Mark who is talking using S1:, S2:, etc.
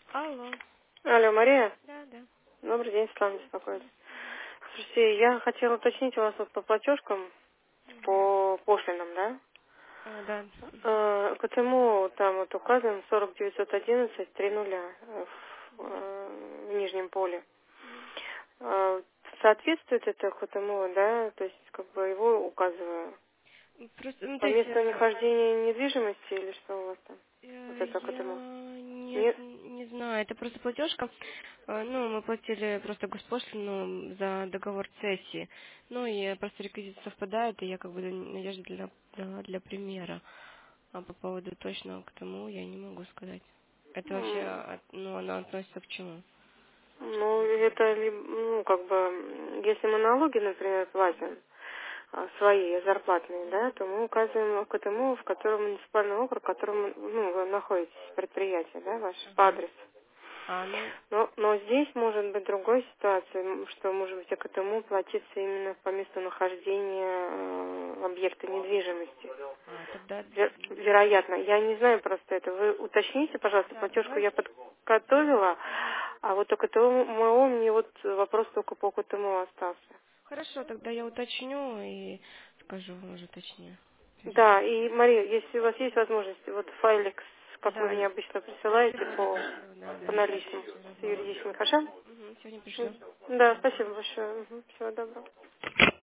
S1: Алло.
S2: Алло, Мария.
S1: Да, да.
S2: Добрый день, Светлана беспокоит. Слушайте, я хотела уточнить у вас вот по платежкам, по пошлинам, да?
S1: Да.
S2: КТМУ там вот указан 40911 3 в нижнем поле. Соответствует это КТМУ, да? То есть как бы его указываю.
S1: Просто, ну,
S2: По
S1: то есть,
S2: месту нахождения недвижимости или что у вас там? Вот это КТМУ.
S1: я
S2: Нет?
S1: не знаю, это просто платежка. Ну, мы платили просто госпошлину за договор цессии. Ну, и просто реквизиты совпадают, и я как бы надежда для примера. А по поводу точного к тому я не могу сказать. Это вообще, ну, она относится к чему?
S2: Ну, это, ну, как бы, если мы налоги, например, платим, свои зарплатные, да, то мы указываем к этому, в котором муниципальный округ, в котором, ну, вы находитесь, предприятие, да, ваше, по
S1: Ага.
S2: адресу.
S1: Ну,
S2: Но здесь может быть другая ситуация, что, может быть, к этому платиться именно по месту нахождения объекта недвижимости.
S1: тогда,
S2: Вероятно. Я не знаю просто это. Вы уточните, пожалуйста,
S1: да,
S2: платежку
S1: давайте.
S2: я подготовила, а вот только КТМУ мне вот вопрос только по КТМУ остался.
S1: Хорошо, тогда я уточню и скажу уже точнее.
S2: Да, и, Мария, если у вас есть возможность, вот файлик, как вы
S1: Да,
S2: мне обычно
S1: я
S2: присылаете
S1: сегодня пришлю, да,
S2: по
S1: да.
S2: наличным
S1: Всё
S2: с
S1: равно.
S2: юридическим, хорошо?
S1: Сегодня пришлю.
S2: Да, спасибо большое. Всего доброго.